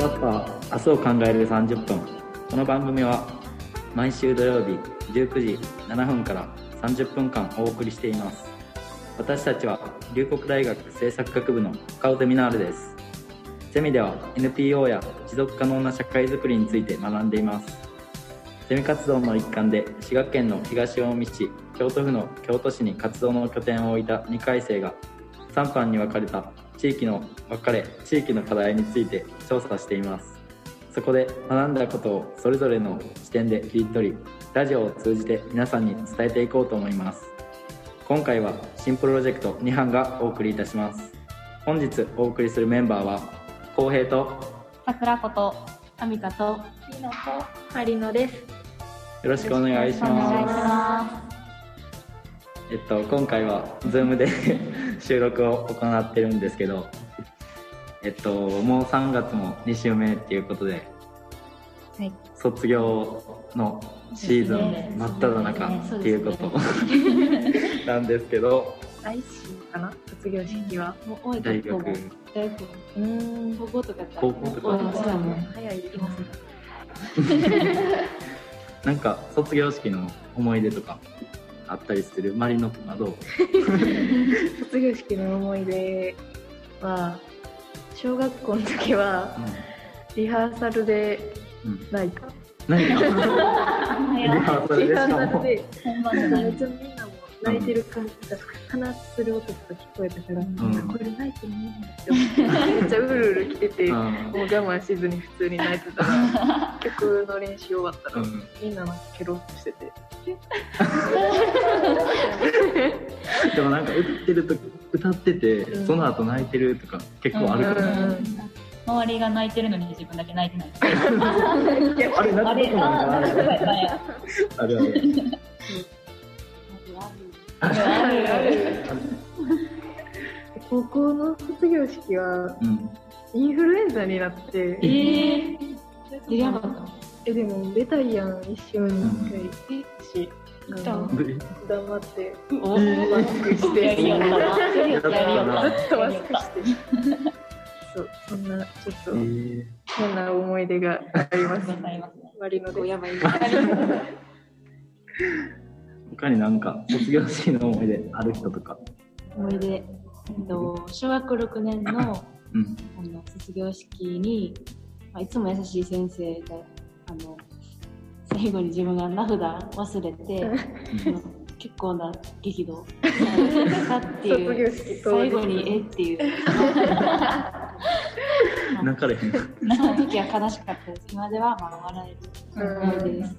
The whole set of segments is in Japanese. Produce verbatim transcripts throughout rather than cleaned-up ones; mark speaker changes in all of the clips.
Speaker 1: ワッパー明日を考えるさんじゅっぷん。この番組は毎週土曜日じゅうくじななふんからさんじゅっぷんかんお送りしています。私たちは龍谷大学政策学部の深尾ゼミナールです。ゼミでは エヌピーオー や持続可能な社会づくりについて学んでいます。ゼミ活動の一環で滋賀県の東近江市、京都府の京都市に活動の拠点を置いたにかい生がさん班に分かれた地域の分かれ地域の課題について調査しています。そこで学んだことをそれぞれの視点で切り取り、ラジオを通じて皆さんに伝えていこうと思います。今回は新プロジェクトに班がお送りいたします。本日お送りするメンバーは浩平と
Speaker 2: 桜子と
Speaker 3: アミカと
Speaker 2: ピノと
Speaker 3: マリノです。
Speaker 1: よろしくお願いし
Speaker 2: お願いし
Speaker 1: ます。
Speaker 2: ま
Speaker 1: えっと今回は Zoom で収録を行ってるんですけど、えっともうさんがつもに週目っていうことで、
Speaker 2: はい、
Speaker 1: 卒業のシーズン真っ只中っていうことなんですけど、
Speaker 3: 来週かな、卒業式は。
Speaker 2: もう
Speaker 1: 大学
Speaker 3: 大学うーん高校とか
Speaker 1: 高校とか
Speaker 3: そうだね、早いです
Speaker 1: なんか卒業式の思い出とかあったりする？マリノとかどう？
Speaker 3: 卒業式の思い出は、小学校の時はリハーサルで泣いた。
Speaker 1: 何かリハーサルでしか
Speaker 3: リハーサル
Speaker 1: も
Speaker 3: で
Speaker 2: 本番じゃない
Speaker 3: めっちゃみんなも泣いてる感じが、話する音とか聞こえたから、
Speaker 1: ん
Speaker 3: これ泣いてもいいんだって思ってめっちゃうるうる来てて、
Speaker 1: うん
Speaker 3: もう我慢しずに普通に泣いてたら、曲の練習終わったら、
Speaker 1: うん
Speaker 3: みんななんかケロッとしてて
Speaker 1: でもなんか歌ってると歌ってて、
Speaker 3: うん
Speaker 1: その後泣いてるとか結構あるからね、
Speaker 3: うん
Speaker 2: 周りが泣いてるのに自分だけ泣いてない。
Speaker 1: あれ泣くことなんかある
Speaker 2: あれあ
Speaker 1: あるある
Speaker 2: あるある。
Speaker 3: 高校の卒業式は
Speaker 1: うん
Speaker 3: インフルエンザになって
Speaker 2: えー、出やなかった。
Speaker 3: えでも出たいやん、一瞬に一回し、あの
Speaker 1: で
Speaker 3: 黙って
Speaker 2: お
Speaker 3: マスクして
Speaker 2: やりよったな。やりよった
Speaker 3: ずっとマスクしてそう、そんなちょっと
Speaker 1: えー
Speaker 3: 変な思い出があります。
Speaker 2: ございますね。
Speaker 3: 割のでやばい。
Speaker 1: 他になんか卒業式の思い出ある人とか？
Speaker 4: 思い出、えっと、小学ろくねんの、
Speaker 1: うん
Speaker 4: あの卒業式に、まあ、いつも優しい先生があの最後に自分が名札忘れてあの結構な激怒したっていう
Speaker 3: 卒業式当日
Speaker 4: 最後にえっていう
Speaker 1: 泣かれへん。
Speaker 4: その時は悲しかったです。今ではまあ笑える思い出です。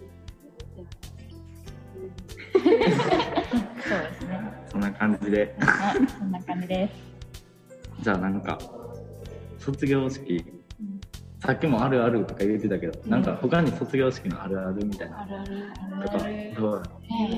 Speaker 2: そうですね。
Speaker 1: そんな感じで、
Speaker 2: あ、そんな感じです。
Speaker 1: じゃあなんか卒業式、さっきもあるあるとか言ってたけど、なんか他に卒業式のあるあるみたいな
Speaker 4: あるある
Speaker 1: とかどう？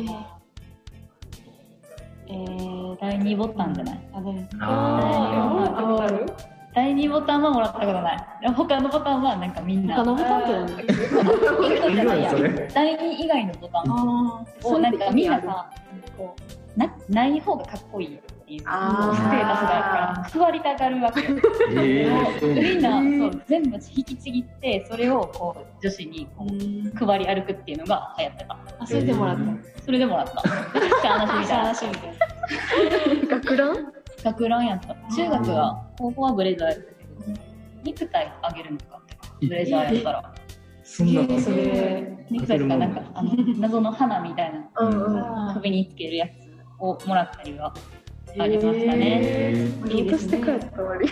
Speaker 4: えー、
Speaker 2: だいにボタンじゃない？
Speaker 4: あで
Speaker 1: あ
Speaker 3: ある
Speaker 2: だいにボタンはもらったことない。他のボタンはなんかみんな。
Speaker 4: 他のボタンって何？
Speaker 1: ーいるよそれ。
Speaker 2: だいに以外のボタン
Speaker 4: あ
Speaker 2: をなんかみんなさ、こうなない方がかっこいいっていうステータスがあるから配りたがるわけよ。
Speaker 1: えーそう
Speaker 2: みんなそう全部引きちぎってそれをこう女子にこう配り歩くっていうのが流行ってた。
Speaker 4: あ、それでもらった。
Speaker 2: それでもらった。しゃーなしみたいな。
Speaker 4: 話みたいな。
Speaker 3: 学ラン
Speaker 2: 学ランやった。中学は高校はブレザーやったけど、ネクタイあげるのかってブレザーやったら。
Speaker 1: そんなの
Speaker 4: それ
Speaker 2: ネクタイとかなんかあの謎の花みたいな
Speaker 3: うんうん
Speaker 2: 首につけるやつをもらったりはありましたね。
Speaker 1: えー
Speaker 3: いいですね。落として帰った終わり。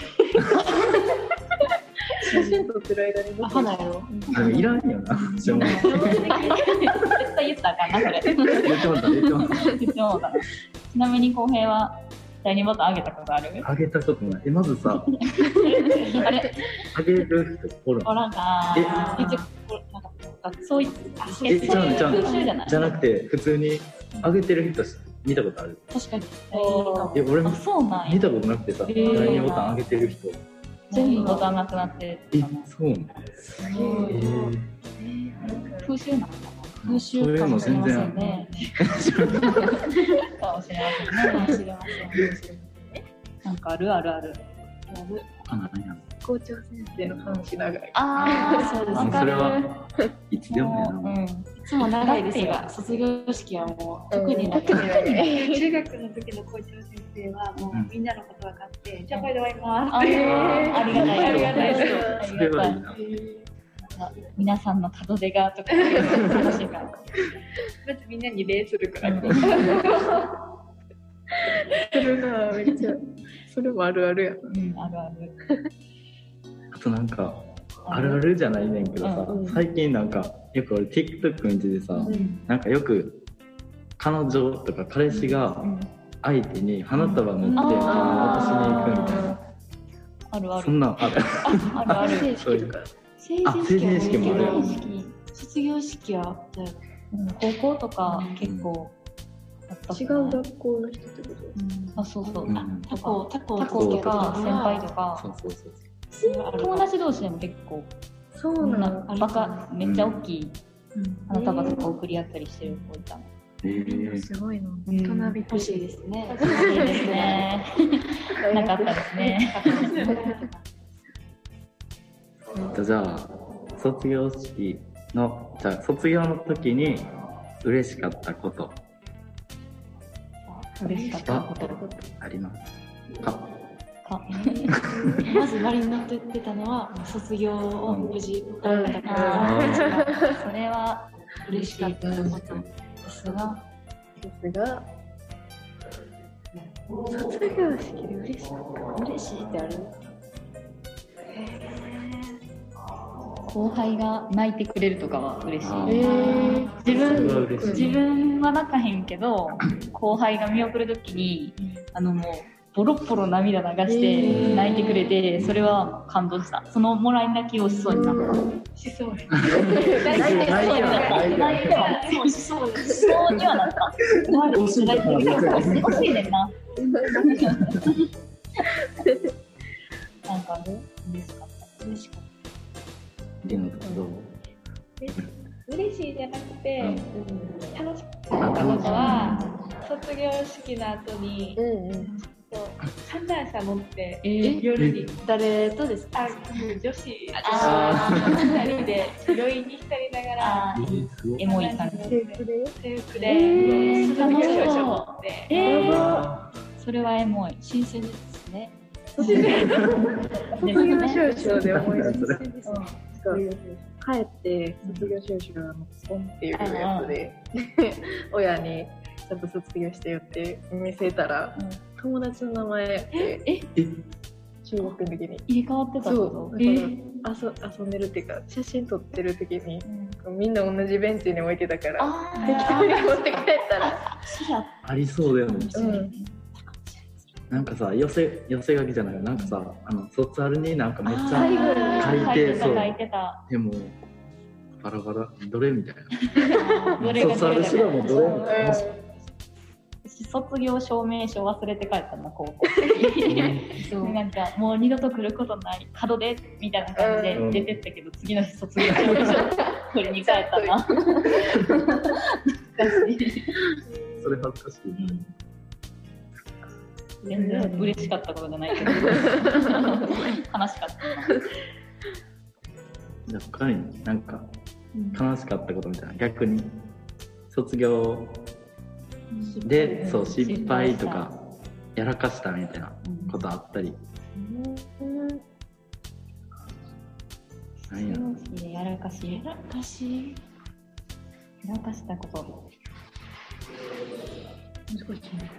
Speaker 3: 写真撮ってる間に
Speaker 4: あ、花やろ。
Speaker 1: あのいらんよな。でも
Speaker 2: 絶対言ったらあかんなそれ。
Speaker 1: 言ってもらった言ってもらった。
Speaker 2: 言ってもうたな。ちなみに浩平はだいにボタンあげたことある？
Speaker 1: あげたことない。えまずさ、
Speaker 2: あれ
Speaker 1: あげる人おる
Speaker 2: おらんか
Speaker 1: え
Speaker 2: な。一応なんかそういう
Speaker 1: えちゃうのちゃうの
Speaker 2: 風習じゃない？
Speaker 1: じゃなくて普通にあげてる人見たことある？
Speaker 4: 確かに。
Speaker 1: え俺も
Speaker 2: あ、そうなんや。
Speaker 1: 見たことなくてさ、だい
Speaker 2: ー
Speaker 1: にボタンあげてる人。
Speaker 2: 全部ボタンなくなって
Speaker 1: え
Speaker 2: たな。
Speaker 1: そうなの？
Speaker 3: すごい。
Speaker 1: えー
Speaker 2: 風習なのか
Speaker 4: 風習かもしれませんね。
Speaker 2: な。かもしれませんね。
Speaker 4: かもしれませんね。
Speaker 2: なんかあるあるある。
Speaker 4: やる。
Speaker 1: あ何や
Speaker 3: 校長先生の話長い。
Speaker 4: ああ、そうですね。
Speaker 1: それはいつでもやな。
Speaker 2: うん、
Speaker 4: いつも長いですが、卒業式はもう特に長い。
Speaker 5: 中学の時の校長先生はもうみんなのこと分かって、じゃあこれで終わります。
Speaker 2: ありがたい、ありがたい。
Speaker 1: それはいいな。
Speaker 2: 皆さんの門出がとか楽しいから。
Speaker 5: まずみんなに礼するから。
Speaker 3: それな、めっちゃ、それもあるあるや。
Speaker 2: うん、あるある。
Speaker 1: あとなんかあるあるじゃないねんけどさ、
Speaker 3: うん、
Speaker 1: 最近なんかよく俺 TikTok 見ててさ、うん、なんかよく彼女とか彼氏が相手に花束持って渡しに行くみたいな。
Speaker 2: あるある。
Speaker 1: そんなんある。
Speaker 2: あるある。
Speaker 3: 成人式とか。
Speaker 4: 成人式もあるけど、卒業式は
Speaker 2: 高校とか結構
Speaker 3: 違う学校の人ってこと？
Speaker 2: あ、そうそう。
Speaker 4: 他校他校
Speaker 2: とか先輩とか。
Speaker 1: そうそうそう。
Speaker 2: 友達同士でも結構
Speaker 3: そうなの。
Speaker 2: バカめっちゃ大きい花束とか送り合ったりしてる子いたの。
Speaker 3: えー、すごいな。大人び
Speaker 4: 欲しいですね。
Speaker 2: 欲しいですね。なかったですね。
Speaker 1: じゃあ卒業式のじゃあ卒業の時に嬉しかったこと
Speaker 2: 嬉しかったこと
Speaker 1: ありますか？
Speaker 2: か
Speaker 4: まずマリンのって言ってたのは卒業を無事迎えたから、
Speaker 2: うん、それは
Speaker 4: 嬉しかったことですが
Speaker 3: ですが卒業式で嬉しかった
Speaker 4: 嬉しいってある？
Speaker 2: 後輩が泣いてくれるとかは嬉しい。
Speaker 3: えー、
Speaker 2: 自分自分は泣かへんけど後輩が見送るときにあのもうボロボロ涙流して泣いてくれて、それは感動した。そのもらい泣きをしそうになった。
Speaker 5: しそうね。
Speaker 2: 泣いてそうになった。泣いてはしそうしそうにはなった。惜しい惜しいねんな。なんかね嬉しかった。嬉しかった。
Speaker 1: どう？
Speaker 5: 嬉しいじゃなくて、うん、楽しかったことは卒業式の後に、うんうん、観覧車乗って、えー、夜に
Speaker 4: 誰とですか？
Speaker 5: あ女子ふたりで病院に浸りながら
Speaker 2: エモい感じ
Speaker 5: 制服で制服で卒業証書持って、えー、
Speaker 2: それはエモい。
Speaker 4: 新鮮ですね。
Speaker 3: 卒業証書で思い出す。帰って卒業証書のポンっていうやつで親にちゃんと卒業してよって見せたら、うん、友達の名前でえ中学の時に
Speaker 2: 入れ替わってた
Speaker 3: そうだから遊んでるっていうか写真撮ってる時に、うん、みんな同じベンチに置いてたから適当に持って帰ったら
Speaker 1: ありそうだよね、
Speaker 3: うん
Speaker 1: なんかさ、寄せ、寄せ書きじゃないよ。なんかさ、あの、卒アルになんかめっちゃ書いて、そう。でも、バラバラ、どれみたいな。卒アルすらもどれみたいな。
Speaker 2: 卒業証明書忘れて帰ったの、高校。なんか、もう二度と来ることない、門出みたいな感じで出てったけど、次の日卒業証明書取りに帰ったな。
Speaker 1: それ恥ずかしい。
Speaker 2: 全然嬉しかったことじゃないけど悲しかったな。
Speaker 1: じゃあ他になんか悲しかったことみたいな、逆に卒業で、うん、そう失敗とかやらかしたみたいなことあったり、うん、何や
Speaker 2: やらかしやらかしやらかしたこと難しいね。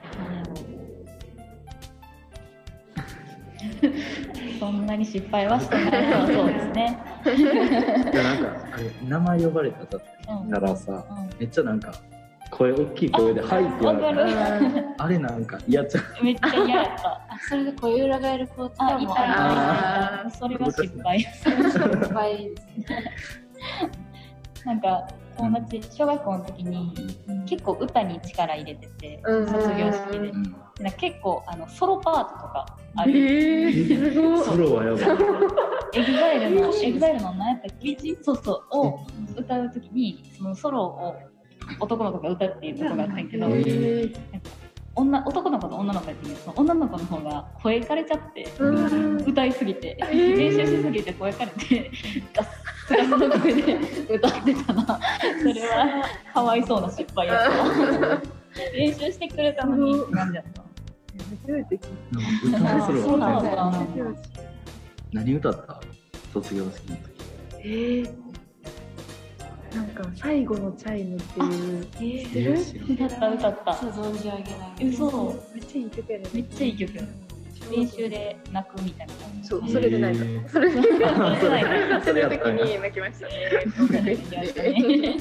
Speaker 2: そんなに失敗はしてないそうですね。
Speaker 1: いやなんかあれ名前呼ばれたらさ、うん、めっちゃなんか声大きい声で「はい」って言われたらあれなんか嫌ちゃう。
Speaker 2: めっちゃ嫌やった。
Speaker 4: それで声裏返る子とかも
Speaker 2: ある。それは失敗。
Speaker 4: 失敗ですね。
Speaker 2: なんか友達小学校の時に結構歌に力入れてて、うん、卒業式で、うん、なんか結構あのソロパートとかある。
Speaker 3: えー、すごい。
Speaker 1: ソロはやばい。
Speaker 2: エグザイルのエグザイルの何やったっけ？そうそうを歌う時にそのソロを男の子が歌うっていうところがあったんやけど、えー、 女男の子と女の子やってるその女の子の方が声枯れちゃって、歌いすぎて、練習しすぎて声枯れてガッスガスの声で歌ってたな。それはかわいそうな失敗やった練習してくれたのになんじゃった
Speaker 3: 初めて聞い
Speaker 1: 歌する
Speaker 2: そうなんだ
Speaker 1: わ。何歌った卒業式の時。
Speaker 3: えー、なんか最後のチャイムっていう知ってる？
Speaker 2: 歌った歌った
Speaker 4: 存じ上げない
Speaker 2: 嘘
Speaker 3: めっちゃいい曲やね。
Speaker 2: めっちゃいい曲練習で泣くみたいな感じ。
Speaker 3: そう、それで泣いた。それで泣いた。それの時に泣きましたね。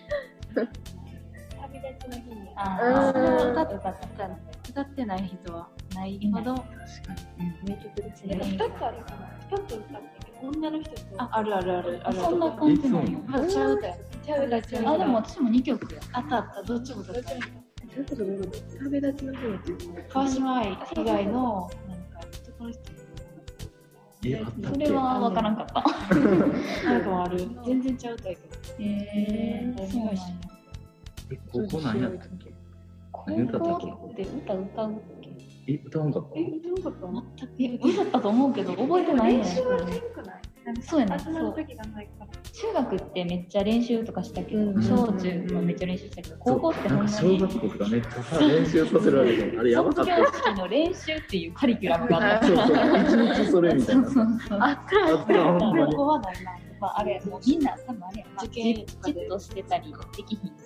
Speaker 5: 旅立ちの日に。
Speaker 2: ああ、
Speaker 4: 歌って歌歌ってない人はないほど
Speaker 3: 名曲ですね。
Speaker 5: 二つあるかな。二つ歌ってる女の人と。
Speaker 4: あ、あるあるあるある。
Speaker 2: そんな感じなのよ。
Speaker 4: まだちゃう歌や。
Speaker 5: ちゃう歌ちゃう歌。
Speaker 2: あ、でも私もにきょくや。
Speaker 4: あったあった、どっちもどっちも。
Speaker 3: そういうことどういうこと？旅立ちの日にっていう。
Speaker 4: 川島愛以外のなんか男の人。
Speaker 1: え、あったっ
Speaker 2: そ
Speaker 1: け？
Speaker 2: れは分からんかった。
Speaker 4: なんかもある。全然ちゃう歌やけど。
Speaker 2: へえ、そうなんや。
Speaker 1: え、高校何やったっけ？何歌ったっけ？
Speaker 2: で歌歌うっけ？
Speaker 1: え、歌わんかった？
Speaker 5: え、歌うかった？
Speaker 2: 全く歌ったと思うけど覚えてないね。
Speaker 5: 練習はないくない？
Speaker 2: そうやね。
Speaker 5: 集まる時がないから。
Speaker 2: 中学ってめっちゃ練習とかしたけど、
Speaker 3: うん
Speaker 2: 小中もめっちゃ練習したけど、高校ってほんまに
Speaker 1: 小学校とかめっちゃさ練習させられて、あれやばかった
Speaker 2: 卒業式の練習っていうカリキュラムがあった。
Speaker 1: そうそう、一日それみたいな。
Speaker 2: そうそうそう
Speaker 3: あった
Speaker 1: あったほんまに。
Speaker 4: 高校はないな。
Speaker 2: まあ、あれもうみんな多分あれやな、
Speaker 4: 受験
Speaker 2: じじっとしてたりできひん。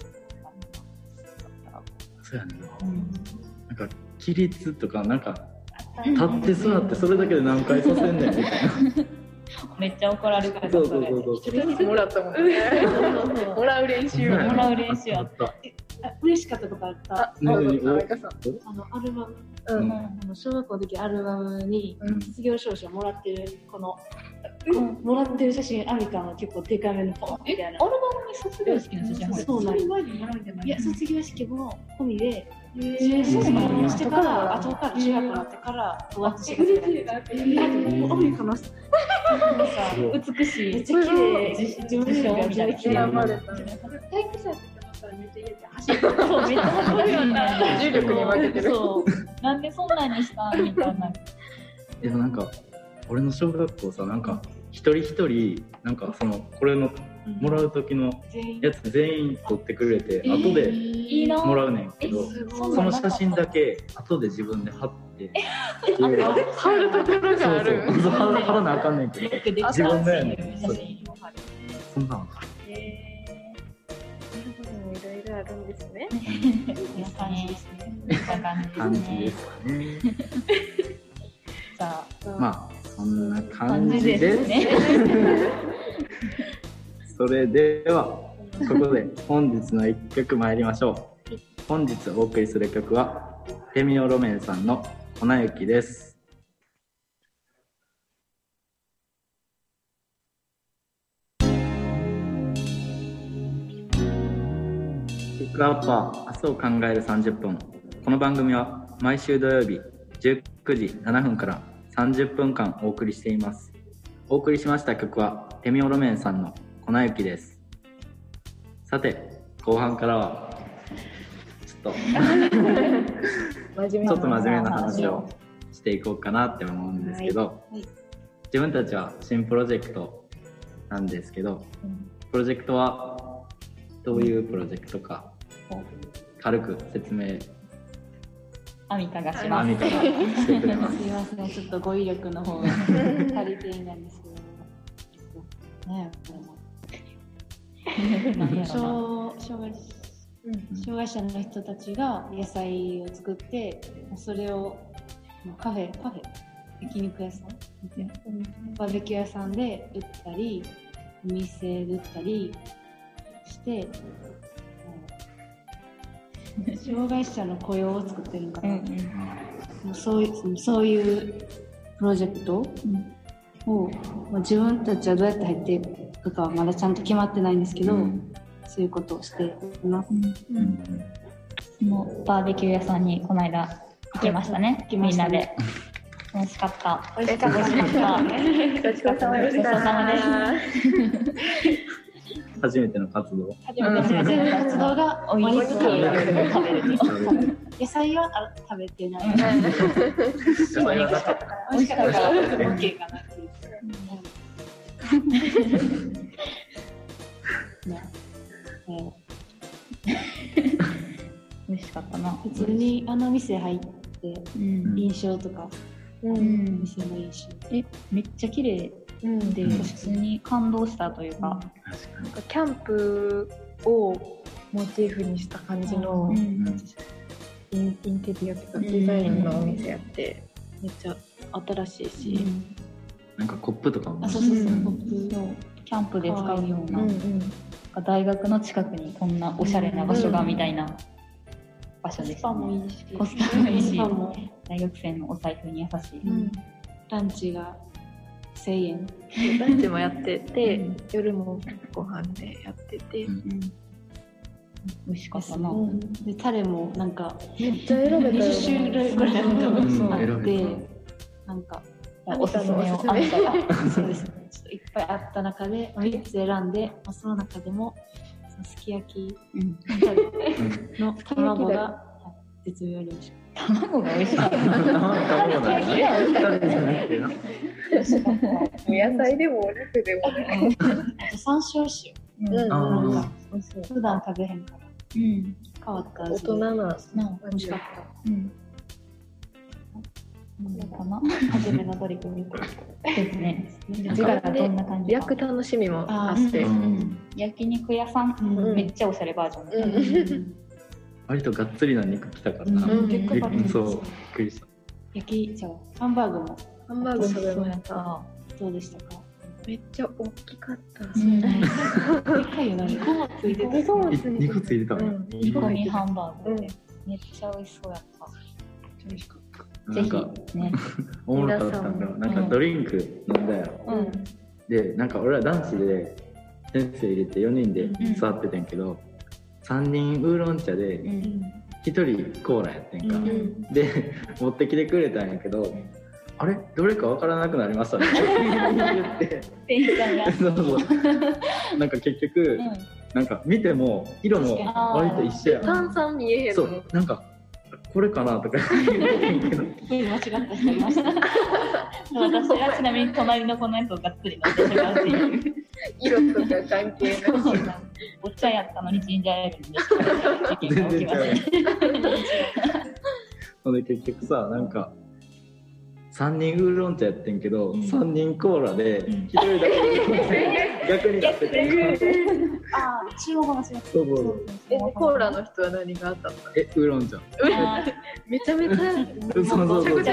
Speaker 1: そうやねんな。
Speaker 2: うん
Speaker 1: なんか起立とかなんか立って座ってそれだけで何回させんねんみたいな。
Speaker 2: めっちゃ怒られるから
Speaker 1: そうそうそうそう。
Speaker 3: 一人もらったもんね。もらう練習。
Speaker 2: もらう練習あった。
Speaker 4: あ、嬉しかったとかあった。
Speaker 3: あ、そうだった。なんかさ。
Speaker 4: あのアルバム、
Speaker 3: うん。
Speaker 4: あの小学校の時アルバムに
Speaker 3: うん
Speaker 4: 卒業証書をもらってるこの、このもらってる写真あるかの結構デカめのポンみたいな。
Speaker 2: アルバムに卒業式の写真入ってる。
Speaker 4: そうなんや。
Speaker 5: 前にもらうんじゃない？
Speaker 4: いや卒業式も込みで。
Speaker 5: え
Speaker 4: そう
Speaker 2: なんや
Speaker 4: してから後から中学になってから終わって
Speaker 5: 嬉しいなって。
Speaker 4: アメリカのさ
Speaker 2: 美しい。
Speaker 4: めっちゃ綺麗自分でめっちゃ綺麗
Speaker 3: 選ばれた。
Speaker 5: 体育祭って思ったらめっちゃ入れて走る。
Speaker 2: そうめっちゃかっこいいよね。
Speaker 3: 重力に負けてる。
Speaker 2: そう。なんでそんなにしたんみたいな。
Speaker 1: でもなんか俺の小学校さ、なんか一人一人なんかそのこれのもらう時のやつ全員撮ってくれて、
Speaker 2: えー
Speaker 1: 後で
Speaker 2: いいな。
Speaker 1: もらうねんけど、
Speaker 2: え
Speaker 1: その写真だけ後で自分で貼って
Speaker 3: 貼るところがある。
Speaker 1: そうそう貼ら貼らなあかんねんけど、自分のやねん。そうそんなん
Speaker 5: え
Speaker 3: いろいろあるんですね。
Speaker 2: いや感じですね。いい感
Speaker 1: 感じ
Speaker 2: じで
Speaker 1: ですすかね。
Speaker 2: ね。さあ、
Speaker 1: まあそんな感
Speaker 2: 感じ
Speaker 1: じで
Speaker 2: ですすね。
Speaker 1: それではここで本日の一曲参りましょう。本日お送りする曲はテミオロメンさんの粉雪です。ピックアッパー明日を考えるさんじゅっぷん。この番組は毎週土曜日じゅうくじななふんからさんじゅっぷんかんお送りしています。お送りしました曲はテミオロメンさんの粉雪です。さて後半からはちょっとちょっと真面目な話をしていこうかなって思うんですけど、
Speaker 4: はいはい、
Speaker 1: 自分たちは新プロジェクトなんですけど、うん、プロジェクトはどういうプロジェクトか、うん、軽く説明
Speaker 2: アミカがします。
Speaker 1: アミカがしてくれます。
Speaker 4: すいません、ちょっと語彙力の方が足りていないんですけど、ねえ、これも障害障害者の人たちが野菜を作ってそれをカフェカフェ焼肉屋さんバーベキュー屋さんで売ったりお店で売ったりして障害者の雇用を作ってるのかな、うんうん、そういう、そういうプロジェクトを、うん、自分たちはどうやって入っていくかはまだちゃんと決まってないんですけど、うん、そういうことをしています。うん
Speaker 2: うん、もうバーベキュー屋さんにこの間行きましたね。行きましたね、みんなで。美味しかった。
Speaker 3: 美味しかった。ごちそうさまでした。
Speaker 1: 初めての活動。
Speaker 5: 初めての
Speaker 4: 活動がお肉を食べる。野菜は食べてない。
Speaker 1: 野菜はなかった。
Speaker 4: 美味しかったから OK かなっていう。
Speaker 2: 美味しかったな。
Speaker 4: 普通にあの店入って印象とか、店の印象。
Speaker 2: え、めっちゃ綺麗で、普通に感動したというか。
Speaker 3: なんかキャンプをモチーフにした感じのインテリアとかデザインのお店やって、めっちゃ新しいし。
Speaker 1: なんかコップとかも。
Speaker 4: あ、そうそうそう、コップ
Speaker 2: をキャンプで使うような、大学の近くにこんなおしゃれな場所がみたいな場所でしたね。コスパもいいし、コスパもいいし、大学生のお財布に優しい。
Speaker 4: ランチがせんえん。
Speaker 3: ランチもやってて、夜もご飯でやってて、
Speaker 2: 美味しかったな。
Speaker 4: で、タレもなんか
Speaker 3: めっちゃ選べたよ。
Speaker 4: にじゅっしゅるいぐらいあって、なんか
Speaker 2: おすすめを
Speaker 4: あったら、そうですね。ちょっといっぱいあった中でみっつ選んで、まあ、その中でもそのすき焼きの卵が絶妙に美味しかった。
Speaker 2: 卵が美味しかった。
Speaker 1: 卵が美味しかった。
Speaker 3: 野菜でもお肉でもね。
Speaker 4: あと山椒塩。なんか普段食べへんから。変わった味で。
Speaker 3: 大人な
Speaker 4: 美味しかった。
Speaker 2: かな。
Speaker 4: 初めの取り組み
Speaker 2: ですね。次からどんな感じか。
Speaker 3: 焼く楽しみもあって、
Speaker 2: 焼肉屋さんめっちゃおしゃれバージョン。
Speaker 1: 割とがっつりな肉来たからな。
Speaker 4: 結構パッ
Speaker 1: そう、びっくりした。
Speaker 4: 焼きじゃハンバーグも
Speaker 3: ハンバーグ食べました。
Speaker 4: どうでしたか？
Speaker 3: めっちゃ大きかった。
Speaker 4: でかいよな。にこもついてた。
Speaker 1: にこついてたの。
Speaker 2: 煮込みハンバーグでめっちゃ美味しそうやった。
Speaker 3: 美味しかった。
Speaker 1: なんかね、おもろかったんだよ。なんかドリンク飲んだよ。で、なんか俺ら男子で先生入れてよにんで座ってたんけど、さんにんウーロン茶でひとりコーラやってんか。で、持ってきてくれたんやけど、あれどれかわからなくなりましたねって言って
Speaker 2: 店員さんが
Speaker 1: そうそうなんか結局、なんか見ても色も割と一緒やん。
Speaker 3: 炭酸見えへんの。
Speaker 1: そう、なんかこれかなとか言ってんけど
Speaker 4: 間違った人いました。
Speaker 2: 私はちなみに隣の子のやつをがっつり飲んでしまうっていう
Speaker 3: 色とか関係ない
Speaker 2: お茶やったのにジンジャーエールに事件が起きました
Speaker 1: ほんで結局さ、なんかさんにんウーロン茶やってんけど、うん、さんにんコーラでひとりだけ逆になってて
Speaker 4: ああ、中国語間違って
Speaker 1: そうそうそう
Speaker 3: え、コーラの人は何があったの？
Speaker 1: え、ウーロン茶
Speaker 3: めちゃめちゃ
Speaker 1: そうそうそう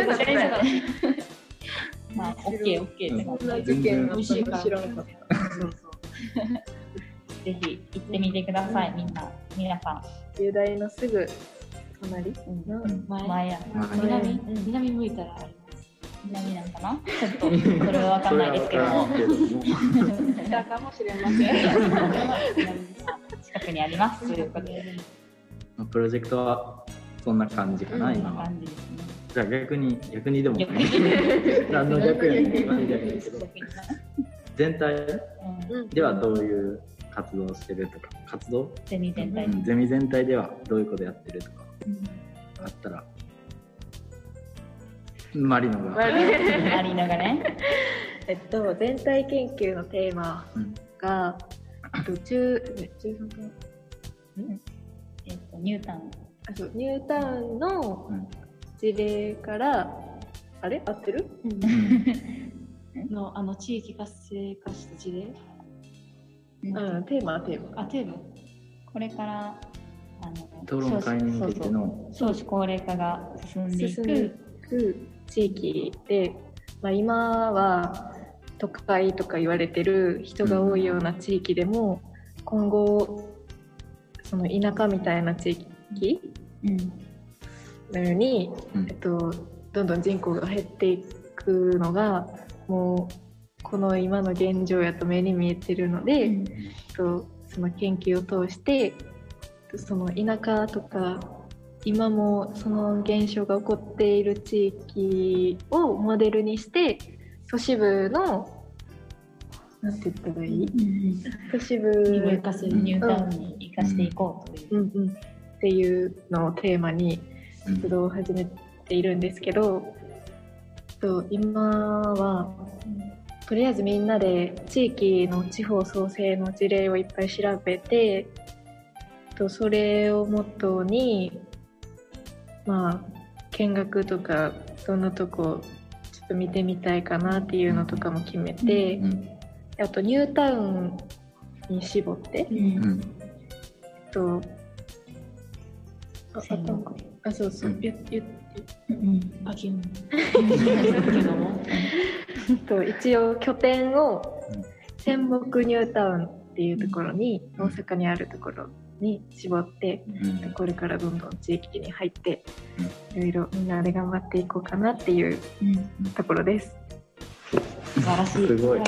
Speaker 2: まあ、オッケーオッケーって
Speaker 3: そんな事件があったの知らなかったそうそう
Speaker 2: ぜひ行ってみてください、みんな皆さん
Speaker 3: 雄大のすぐ隣、
Speaker 2: 前前や
Speaker 4: 南南向いたらあり
Speaker 2: 南なんかなちょっとそれは分かんないですけども
Speaker 3: だかもしれません
Speaker 2: 近くにありますということで
Speaker 1: プロジェクトはそんな感じかな、今は。じゃあ逆に逆にでも何の逆やねんって感じやけど全体ではどういう活動をしてるとか、活動
Speaker 2: ゼミ全体、
Speaker 1: うん、ゼミ全体ではどういうことやってるとか、うん、あったらマリノがマ
Speaker 2: リノがね
Speaker 3: えっと全体研究のテーマが、うん、中中三か
Speaker 2: えっとニュータウン
Speaker 3: あそうニュータウンの事例から、うん、あれ合ってる？
Speaker 4: うん、のあの地域活性化した事例。
Speaker 3: うん、テーマはテーマ。
Speaker 4: あ、テーマ。
Speaker 2: これからあの
Speaker 1: 討論会に向けての
Speaker 2: 少子高齢化が進んでいく
Speaker 3: 地域で、まあ、今は都会とか言われてる人が多いような地域でも、うん、今後その田舎みたいな地域のように、うんえっと、どんどん人口が減っていくのがもうこの今の現状やと目に見えてるので、うん、とその研究を通してその田舎とか今もその現象が起こっている地域をモデルにして都市部のなんて言ったらいい、
Speaker 2: うん
Speaker 3: 都市部
Speaker 2: にも生かせるニュータウンに生かしていこうという、
Speaker 3: うんうん、っていうのをテーマに活動を始めているんですけど、と今はとりあえずみんなで地域の地方創生の事例をいっぱい調べて、とそれをもとにまあ見学とかどんなとこちょっと見てみたいかなっていうのとかも決めて、うん、あとニュータウンに絞って、うん、とああとあそうそう、うん、ゆゆうんあきんと一応拠点を仙北ニュータウンっていうところに、うん、大阪にあるところに絞って、うん、これからどんどん地域に入って、うん、いろいろみんなで頑張っていこうかなっていうところです。
Speaker 2: 素晴らしい。
Speaker 1: すごい。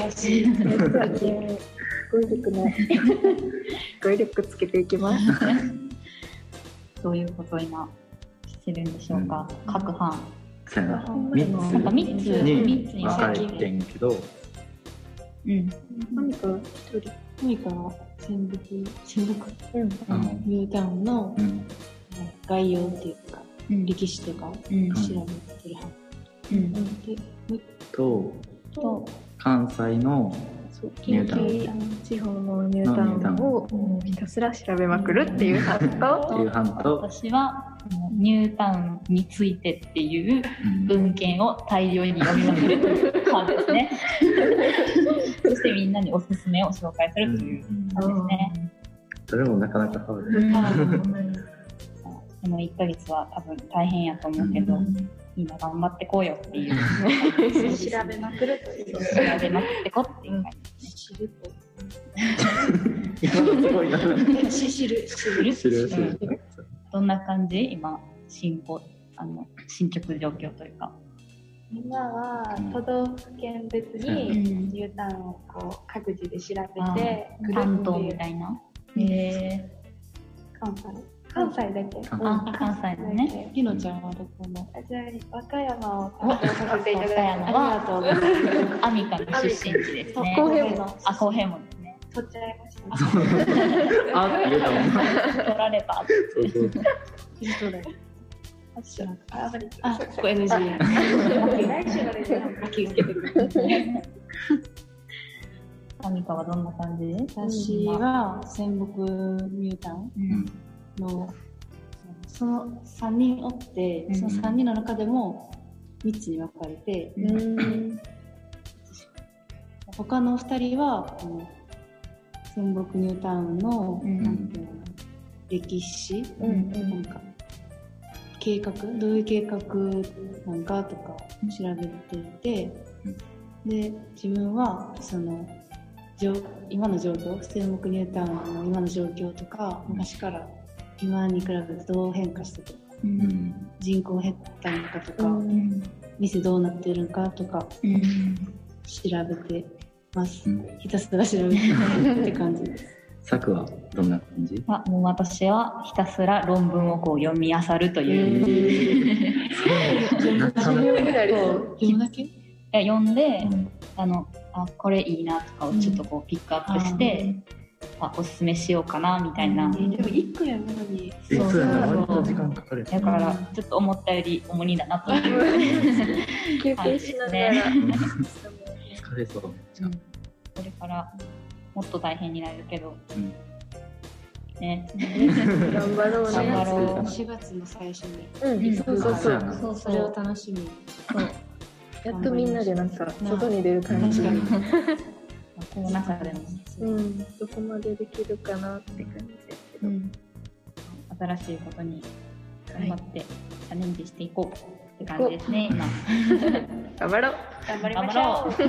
Speaker 3: 語彙力ない。語彙力つけていきます。
Speaker 2: どういうことを今してるんでしょうか。うん、各班。
Speaker 1: そうやな。
Speaker 2: 三つ。なんか三つ
Speaker 1: に分かれてんけど。
Speaker 2: うん。
Speaker 3: 何か一人。
Speaker 4: 何か仙北仙北ニュータウンの概要っていうか、うん、歴史とか調べてる班。うん。で、
Speaker 1: と。と関西のニュータウン
Speaker 3: 地方のニュータウンをひたすら調べまくるっていう班と、
Speaker 2: 私はニュータウンについてっていう文献を大量に読みまくるという班ですね。そしてみんなにおすすめを紹介するという班ですね。
Speaker 1: それもなかなかハードです。
Speaker 2: このいっかげつは多分大変やと思うけど、みんな頑張ってこうよっていう。
Speaker 3: 調べまくるという。
Speaker 2: 調べまくってこっていう感じですね。知ると。
Speaker 1: 今すごいな。
Speaker 2: 知る知る知る。どんな感じ？今進行あの進捗状況というか。
Speaker 5: 今は都道府県別にニュータウンをこう各自で調べて、
Speaker 2: 関東みたいな。へえ。
Speaker 5: 関西。関西だけ。
Speaker 2: あ、関西だね。
Speaker 4: ひのちゃんはどこの？
Speaker 5: あ、じゃあ和歌山を担当させていただきます。
Speaker 2: ありがとうございます。アミカの出身地ですね。
Speaker 3: 後編も。
Speaker 2: あ、後編もですね。
Speaker 5: 取っちゃいました。
Speaker 1: あ、入れたもん。
Speaker 2: 取られた。
Speaker 1: そうそう。
Speaker 4: 取れ。
Speaker 5: あ、知らん。あ、あまり。
Speaker 4: あ、ここ エヌジー。
Speaker 5: 来週までじゃ
Speaker 4: 気をつけてください。
Speaker 2: アミカはどんな感じ？
Speaker 4: 私は仙北ニュータウンのそのさんにんおって、そのさんにんの中でもみっつに分かれて、他のふたりは仙北ニュータウンの、うん、なんていうの歴史、うん、なんか計画どういう計画なんかとか調べていて、うん、で自分はその今の状況仙北ニュータウンの今の状況とか昔から今に比べてどう変化してるか、うん、人口減ったのかとか、うん、店どうなってるのかとか、うん、調べてます、うん、ひたすら調べてって感じです。
Speaker 1: さくはどんな感じ？
Speaker 2: あ、もう私はひたすら論文をこう読み漁るという。
Speaker 3: 読むだけ？
Speaker 2: いや読んで、うん、あのあこれいいなとかをちょっとこうピックアップして、うんあおすすめしようかなみたいな、うん、
Speaker 4: でも一個やるのに
Speaker 1: そうそう割と時間かかる
Speaker 2: だからちょっと思ったより重荷だなという
Speaker 3: 休憩しながら、ね、
Speaker 1: 疲れそうめっちゃ、うん、
Speaker 2: これからもっと大変になるけど、うんね、
Speaker 3: 頑張ろうね。
Speaker 2: 頑張ろう。
Speaker 4: しがつの最初に、
Speaker 3: うん、そうそうそう、
Speaker 4: そうそれを楽しみに。
Speaker 3: やっとみんなでなんか外に出る感じ。
Speaker 2: この中でも、
Speaker 3: うん、どこまでできるかなって感じですけど、うん、
Speaker 2: 新しいことに頑張ってチャレンジしていこうって感じですね、今。
Speaker 3: 頑張ろう。
Speaker 5: 頑張りましょう。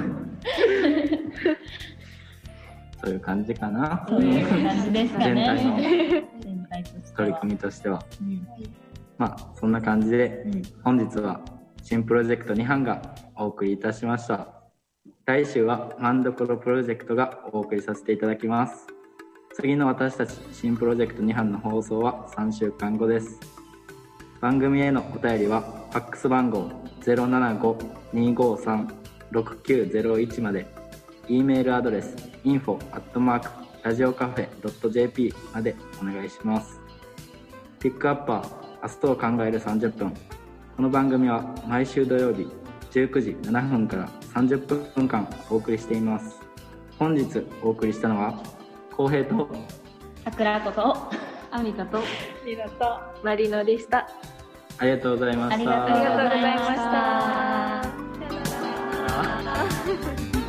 Speaker 1: そういう感じかな。
Speaker 2: そういう感じですかね。
Speaker 1: 全体の取り組みとしては。うん、まあそんな感じで、うん、本日は新プロジェクトに班がお送りいたしました。来週はマンドコロプロジェクトがお送りさせていただきます。次の私たち新プロジェクトに班の放送はさんしゅうかんごです。番組へのお便りはファックス番号 ゼロななご にーごーさん ろくきゅうゼロいち まで、 E メールアドレス インフォ アットマーク ラジオカフェ ドット ジェーピー までお願いします。ピックアップは明日を考えるさんじゅっぷん。この番組は毎週土曜日じゅうくじななふんからさんじゅっぷんかんお送りしています。本日お送りしたのは浩平と
Speaker 2: 桜子と
Speaker 4: アミカと
Speaker 5: リナと
Speaker 3: マリノでした。
Speaker 1: ありがとうございました。
Speaker 2: ありがとうございました。
Speaker 5: さよなら。